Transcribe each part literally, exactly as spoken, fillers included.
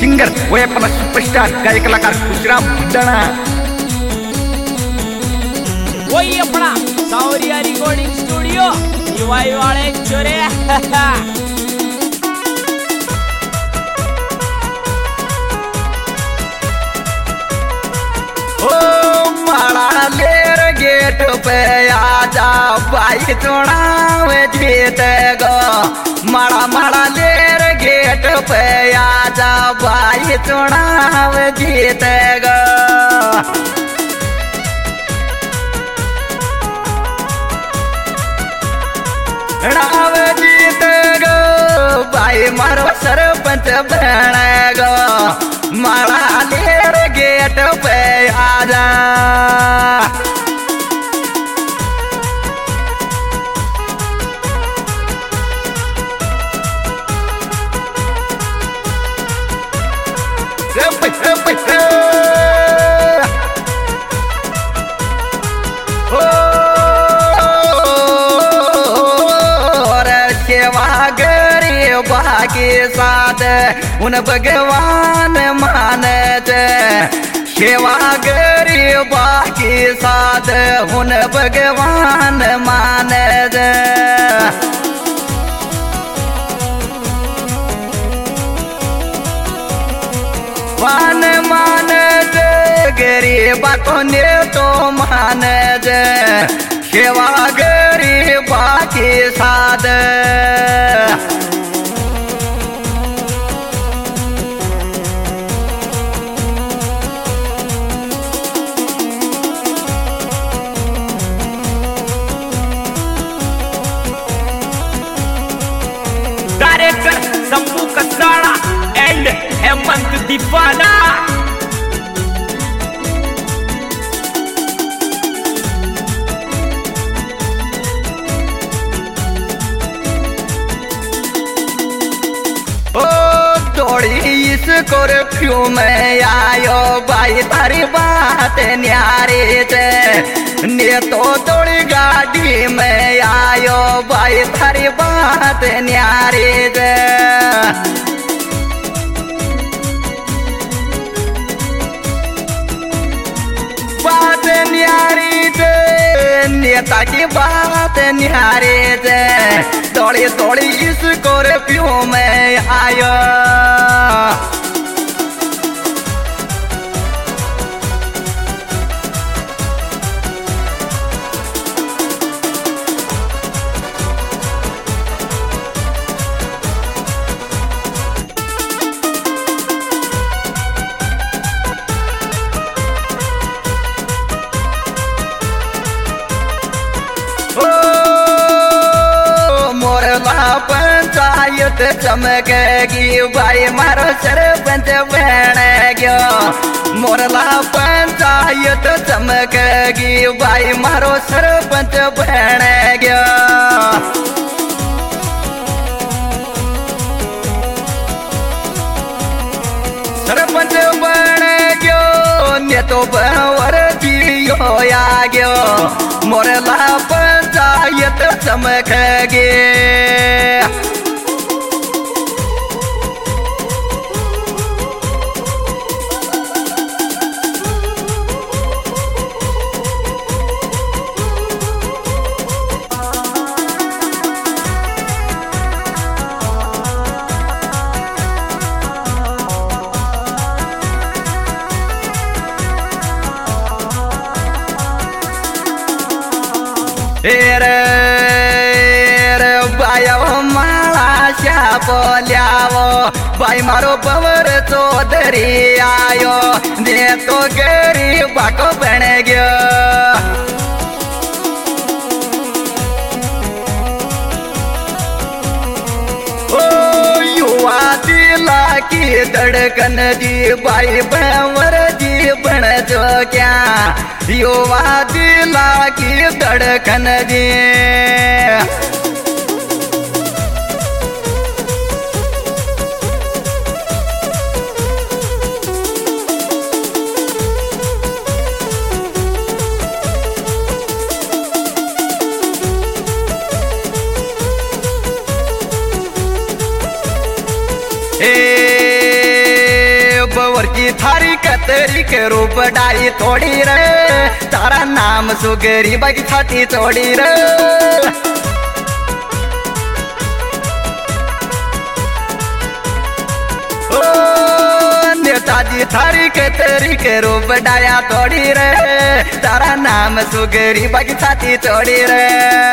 Singer व अपना superstar गाय कलाकार खुशराम भंडाणा। वही अपना सावरिया रिकॉर्डिंग स्टूडियो युवाई वाले चोरे। माला लेर गेट पे आजा बाई चुनाव जीत गो। माला माला लेर गेट पे आजा बाई चुनाव जीत गो। चुनाव जीत गो बाई मारो सरपंच बन गो। माला लेर गेट पे आजा। के साथ उन भगवान माने जे सेवा गरीबा के साथ उन भगवान माने जे। मान माने जे गरीबा को ने तो माने जे सेवा गरीबा के साथ। Director Shambhu Kasada and Hemant Deewana. ओ दौड़ी इस कर्फ्यू में आयो भाई तारी बात न्यारी थे। ने तो दौड़ी गाड़ी में आयो भाई थारी बात न्यारी थे। बात न्यारी थे नेता की बात न्यारी थे। दौड़ी दौड़ी इस कर्फ्यू में आयो। पंचायत चमकेगी भाई मारो सरपंच बन गयो। मोरला पंचायत चमकेगी भाई मारो सरपंच बन गयो। सरपंच बन गयो ने तो बवर जियो आ गयो। मोरला पंचायत चमकेगी। रे रे बायो माला शापो ल्यावो भाई मारो पवर चौधरी आयो। ने तो गरीबा को बन गयो। ओ युवा दिला की धड़कन जी भाई भंवर जी बन जो क्या। युवा दिला की धड़कन जी। ए थारी कतरी के रूप डाई थोड़ी रे तारा नाम सुगरी बाकी छाती चोड़ी रे ओ नेताजी थारी कतरी के रूप डाया थोड़ी रे तारा नाम सुगरी बाकी छाती चोड़ी रे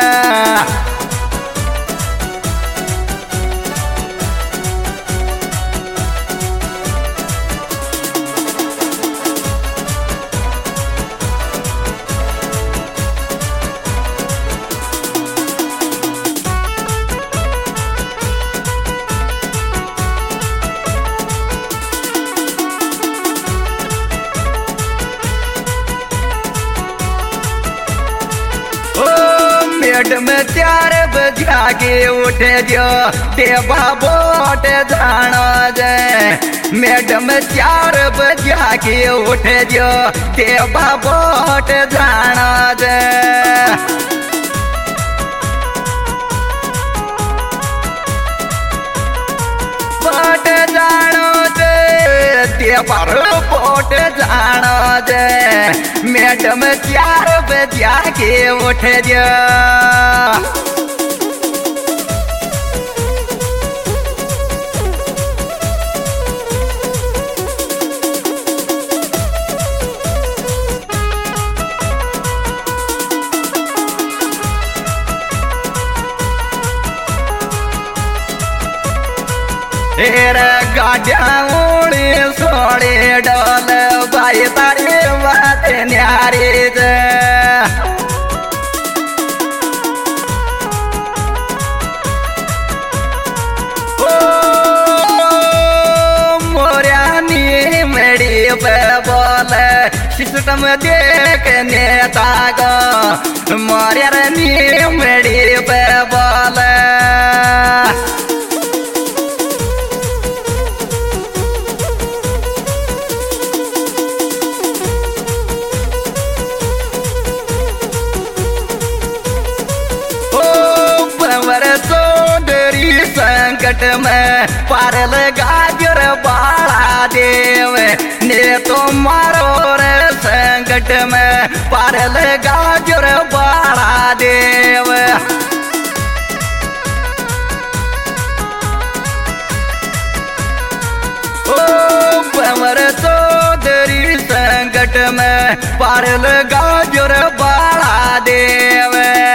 मैडम चार बजा के उठे जो देवा बोट जानो जे मैडम चार बजा के उठे जो देवा बोट जानो जे बोट जानो जे देवा बोट जानो जे मैडम चार बजा के उठे जो गाड़िया उड़ी सोड़ी डोल भाई तारी बात न्यारी जे ओ मोरियानी मेरी पे बोल सिस्टम देख नेता गो मोरियानी मेरी पे बोल संकट में पार लगा जर बाड़ा देव ने तो मारो रे संकट में पार लगा जर बाड़ा देव ओ पवर चौधरी संकट में पार लगा जर बाड़ा देव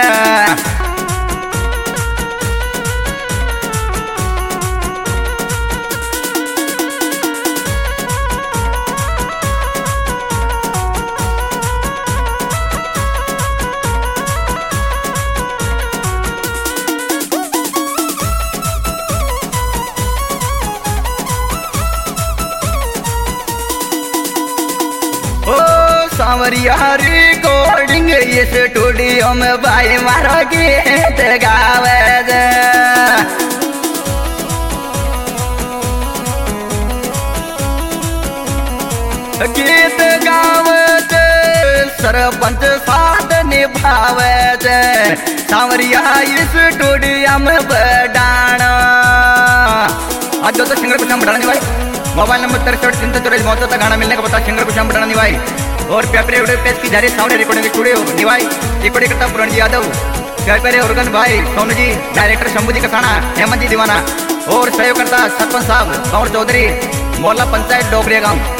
सांवरिया रिकॉर्डिंग इस स्टूडियो में भाई मारो गीत गावे जे गीत गावे जे सरपंच साथ निभावे जे सांवरिया इस स्टूडियो में बढ़ाना आज तो सिंगर कुछ बढ़ाना नहीं भाई मोबाइल नंबर तिरसठ तीन सौ चौरासी मौजूद तक गाना मिलने का पता सिंगर कुछ बढ़ाना नहीं भाई और पेपरे उड़े पेश की जारी sound recording studio Niwai recording करता पूरण जी यादव पेपरे उर्गन भाई सोनू जी डायरेक्टर शंभू जी कसाना हेमंत जी दीवाना और सहयोग करता सरपंच साहब गौर चौधरी मोहल्ला पंचायत डोगरिया गांव।